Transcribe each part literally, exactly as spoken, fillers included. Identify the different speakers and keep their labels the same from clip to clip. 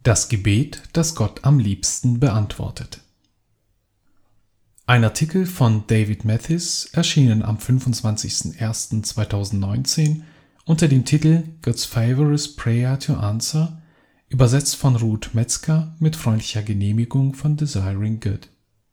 Speaker 1: Das Gebet, das Gott am liebsten beantwortet. Ein Artikel von David Mathis, erschienen am fünfundzwanzigsten ersten zweitausendneunzehn unter dem Titel God's Favorite Prayer to Answer, übersetzt von Ruth Metzger mit freundlicher Genehmigung von Desiring Good.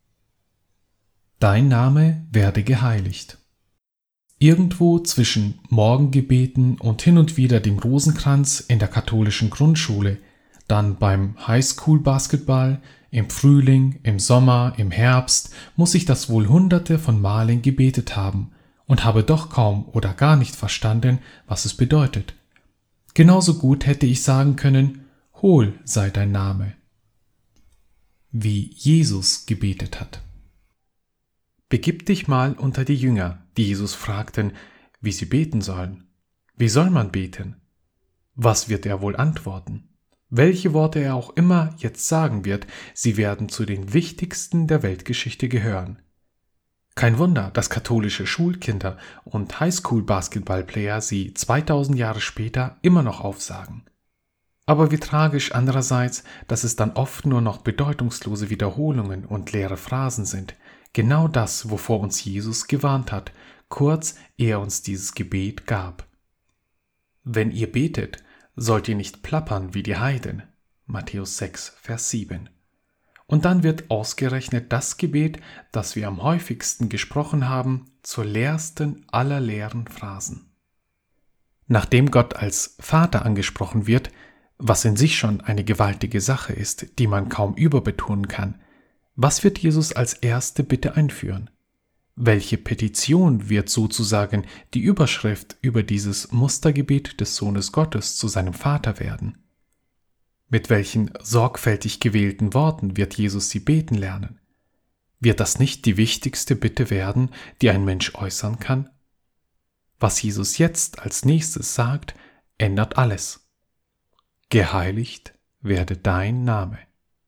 Speaker 1: Dein Name werde geheiligt. Irgendwo zwischen Morgengebeten und hin und wieder dem Rosenkranz in der katholischen Grundschule, dann beim Highschool-Basketball, im Frühling, im Sommer, im Herbst, muss ich das wohl hunderte von Malen gebetet haben und habe doch kaum oder gar nicht verstanden, was es bedeutet. Genauso gut hätte ich sagen können, Hohl sei dein Name, wie Jesus gebetet hat. Begib dich mal unter die Jünger, die Jesus fragten, wie sie beten sollen. Wie soll man beten? Was wird er wohl antworten? Welche Worte er auch immer jetzt sagen wird, sie werden zu den wichtigsten der Weltgeschichte gehören. Kein Wunder, dass katholische Schulkinder und Highschool-Basketball-Player sie zweitausend Jahre später immer noch aufsagen. Aber wie tragisch andererseits, dass es dann oft nur noch bedeutungslose Wiederholungen und leere Phrasen sind. Genau das, wovor uns Jesus gewarnt hat, kurz ehe er uns dieses Gebet gab. Wenn ihr betet, sollt ihr nicht plappern wie die Heiden. Matthäus sechs, Vers sieben. Und dann wird ausgerechnet das Gebet, das wir am häufigsten gesprochen haben, zur leersten aller leeren Phrasen. Nachdem Gott als Vater angesprochen wird, was in sich schon eine gewaltige Sache ist, die man kaum überbetonen kann, was wird Jesus als erste Bitte einführen? Welche Petition wird sozusagen die Überschrift über dieses Mustergebet des Sohnes Gottes zu seinem Vater werden? Mit welchen sorgfältig gewählten Worten wird Jesus sie beten lernen? Wird das nicht die wichtigste Bitte werden, die ein Mensch äußern kann? Was Jesus jetzt als nächstes sagt, ändert alles. Geheiligt werde dein Name.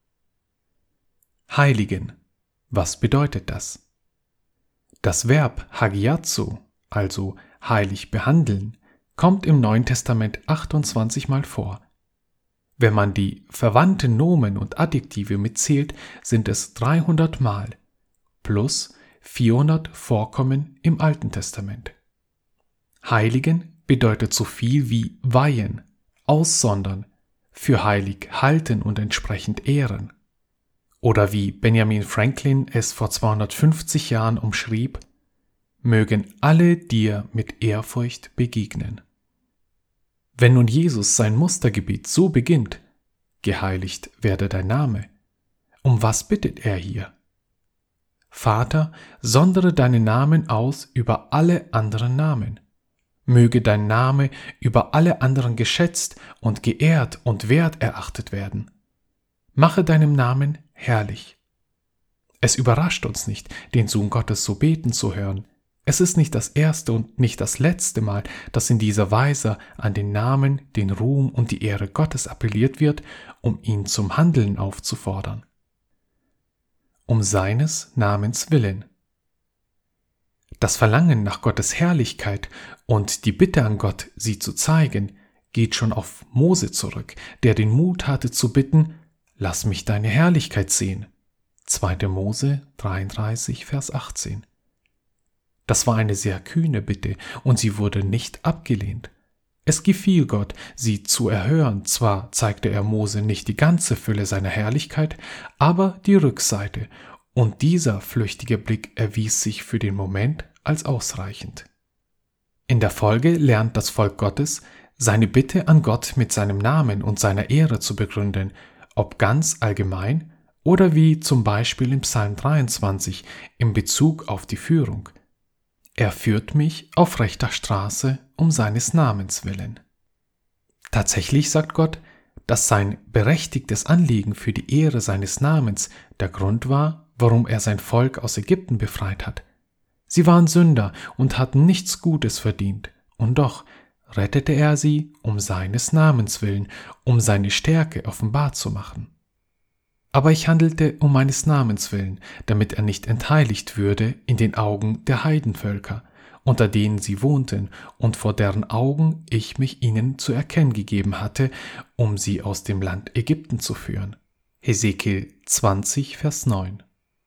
Speaker 1: Heiligen, was bedeutet das? Das Verb hagiazo, also heilig behandeln, kommt im Neuen Testament achtundzwanzig Mal vor. Wenn man die verwandten Nomen und Adjektive mitzählt, sind es dreihundert Mal, plus vierhundert Vorkommen im Alten Testament. Heiligen bedeutet so viel wie weihen, aussondern, für heilig halten und entsprechend ehren. Oder wie Benjamin Franklin es vor zweihundertfünfzig Jahren umschrieb, mögen alle dir mit Ehrfurcht begegnen. Wenn nun Jesus sein Mustergebet so beginnt, geheiligt werde dein Name, um was bittet er hier? Vater, sondere deinen Namen aus über alle anderen Namen. Möge dein Name über alle anderen geschätzt und geehrt und wert erachtet werden. Mache deinem Namen herrlich. Es überrascht uns nicht, den Sohn Gottes so beten zu hören. Es ist nicht das erste und nicht das letzte Mal, dass in dieser Weise an den Namen, den Ruhm und die Ehre Gottes appelliert wird, um ihn zum Handeln aufzufordern. Um seines Namens willen. Das Verlangen nach Gottes Herrlichkeit und die Bitte an Gott, sie zu zeigen, geht schon auf Mose zurück, der den Mut hatte zu bitten, Lass mich deine Herrlichkeit sehen. zweiter Mose dreiunddreißig, Vers achtzehn. Das war eine sehr kühne Bitte und sie wurde nicht abgelehnt. Es gefiel Gott, sie zu erhören. Zwar zeigte er Mose nicht die ganze Fülle seiner Herrlichkeit, aber die Rückseite, und dieser flüchtige Blick erwies sich für den Moment als ausreichend. In der Folge lernt das Volk Gottes, seine Bitte an Gott mit seinem Namen und seiner Ehre zu begründen, ob ganz allgemein oder wie zum Beispiel im Psalm dreiundzwanzig in Bezug auf die Führung. Er führt mich auf rechter Straße um seines Namens willen. Tatsächlich sagt Gott, dass sein berechtigtes Anliegen für die Ehre seines Namens der Grund war, warum er sein Volk aus Ägypten befreit hat. Sie waren Sünder und hatten nichts Gutes verdient, und doch rettete er sie um seines Namens willen, um seine Stärke offenbar zu machen. Aber ich handelte um meines Namens willen, damit er nicht entheiligt würde in den Augen der Heidenvölker unter denen sie wohnten und vor deren Augen ich mich ihnen zu erkennen gegeben hatte, um sie aus dem Land Ägypten zu führen. Hesekiel zwanzig, Vers neun.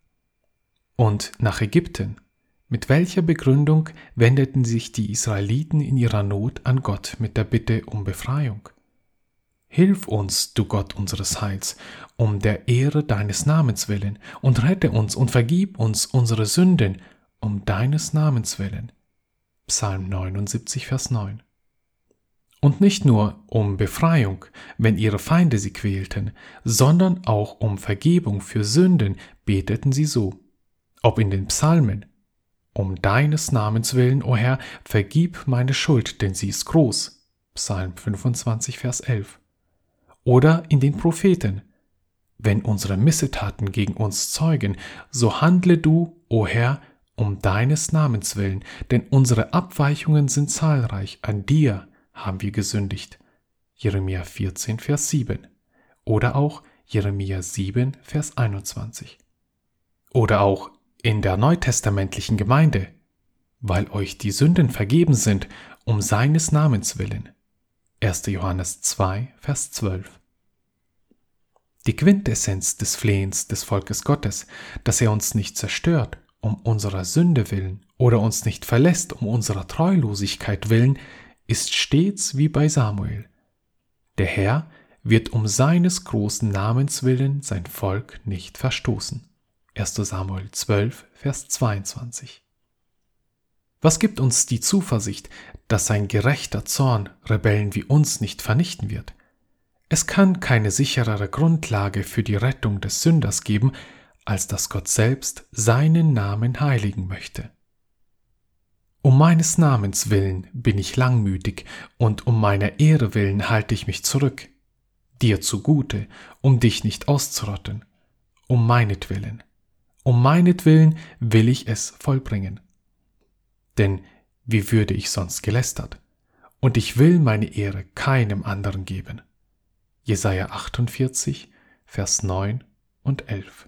Speaker 1: Und nach Ägypten. Mit welcher Begründung wendeten sich die Israeliten in ihrer Not an Gott mit der Bitte um Befreiung? Hilf uns, du Gott unseres Heils, um der Ehre deines Namens willen, und rette uns und vergib uns unsere Sünden, um deines Namens willen. Psalm neunundsiebzig, Vers neun. Und nicht nur um Befreiung, wenn ihre Feinde sie quälten, sondern auch um Vergebung für Sünden beteten sie so. Ob in den Psalmen: Um deines Namens willen, o Herr, vergib meine Schuld, denn sie ist groß. Psalm fünfundzwanzig, Vers elf. Oder in den Propheten: Wenn unsere Missetaten gegen uns zeugen, so handle du, o Herr, um deines Namens willen, denn unsere Abweichungen sind zahlreich, an dir haben wir gesündigt. Jeremia vierzehn, Vers sieben. Oder auch Jeremia sieben, Vers einundzwanzig. Oder auch in der neutestamentlichen Gemeinde: Weil euch die Sünden vergeben sind, um seines Namens willen. erster Johannes zwei, Vers zwölf. Die Quintessenz des Flehens des Volkes Gottes, dass er uns nicht zerstört, um unserer Sünde willen, oder uns nicht verlässt, um unserer Treulosigkeit willen, ist stets wie bei Samuel. Der Herr wird um seines großen Namens willen sein Volk nicht verstoßen. erster Samuel zwölf, Vers zweiundzwanzig. Was gibt uns die Zuversicht, dass sein gerechter Zorn Rebellen wie uns nicht vernichten wird? Es kann keine sicherere Grundlage für die Rettung des Sünders geben, als dass Gott selbst seinen Namen heiligen möchte. Um meines Namens willen bin ich langmütig, und um meiner Ehre willen halte ich mich zurück. Dir zugute, um dich nicht auszurotten. Um meinetwillen. Um meinetwillen will ich es vollbringen. Denn wie würde ich sonst gelästert? Und ich will meine Ehre keinem anderen geben. Jesaja achtundvierzig, Vers neun und elf.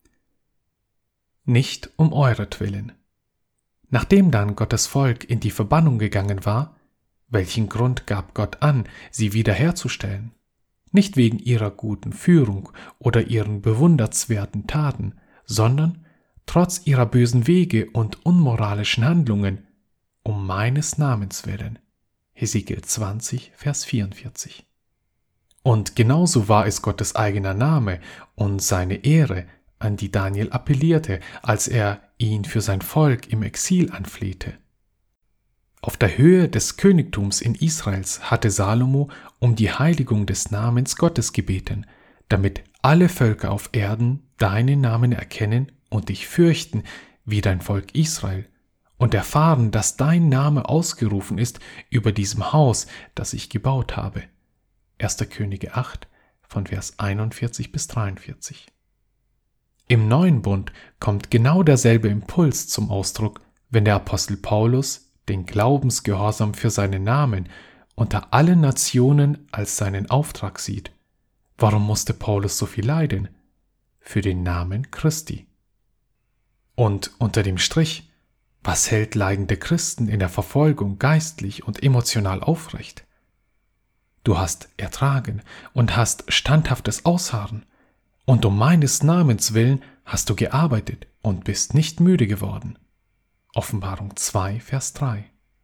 Speaker 1: Nicht um euretwillen. Nachdem dann Gottes Volk in die Verbannung gegangen war, welchen Grund gab Gott an, sie wiederherzustellen? Nicht wegen ihrer guten Führung oder ihren bewundernswerten Taten, sondern trotz ihrer bösen Wege und unmoralischen Handlungen, um meines Namens willen. Hesekiel zwanzig, Vers vierundvierzig. Und genauso war es Gottes eigener Name und seine Ehre, an die Daniel appellierte, als er ihn für sein Volk im Exil anflehte. Auf der Höhe des Königtums in Israels hatte Salomo um die Heiligung des Namens Gottes gebeten, damit alle Völker auf Erden deinen Namen erkennen und dich fürchten, wie dein Volk Israel, und erfahren, dass dein Name ausgerufen ist über diesem Haus, das ich gebaut habe. erster Könige acht, von Vers einundvierzig bis dreiundvierzig. Im Neuen Bund kommt genau derselbe Impuls zum Ausdruck, wenn der Apostel Paulus den Glaubensgehorsam für seinen Namen unter allen Nationen als seinen Auftrag sieht. Warum musste Paulus so viel leiden? Für den Namen Christi. Und unter dem Strich: Was hält leidende Christen in der Verfolgung geistlich und emotional aufrecht? Du hast ertragen und hast standhaftes Ausharren, und um meines Namens willen hast du gearbeitet und bist nicht müde geworden. Offenbarung zwei, Vers drei.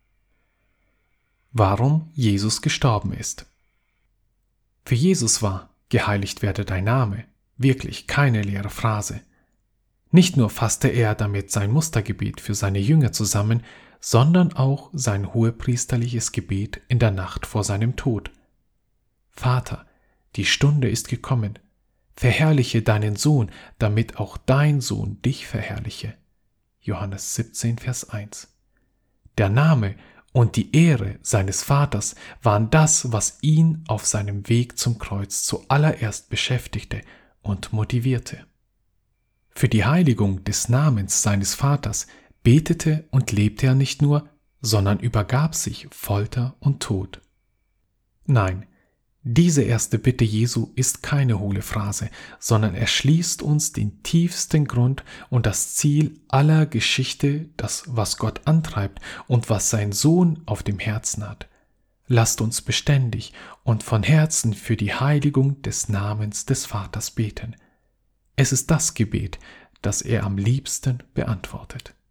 Speaker 1: Warum Jesus gestorben ist. Für Jesus war „Geheiligt werde dein Name“ wirklich keine leere Phrase. Nicht nur fasste er damit sein Mustergebet für seine Jünger zusammen, sondern auch sein hohepriesterliches Gebet in der Nacht vor seinem Tod. Vater, die Stunde ist gekommen, verherrliche deinen Sohn, damit auch dein Sohn dich verherrliche. Johannes siebzehn, Vers eins. Der Name und die Ehre seines Vaters waren das, was ihn auf seinem Weg zum Kreuz zuallererst beschäftigte und motivierte. Für die Heiligung des Namens seines Vaters betete und lebte er nicht nur, sondern übergab sich Folter und Tod. Nein, Diese erste Bitte Jesu ist keine hohle Phrase, sondern erschließt uns den tiefsten Grund und das Ziel aller Geschichte, das, was Gott antreibt und was sein Sohn auf dem Herzen hat. Lasst uns beständig und von Herzen für die Heiligung des Namens des Vaters beten. Es ist das Gebet, das er am liebsten beantwortet.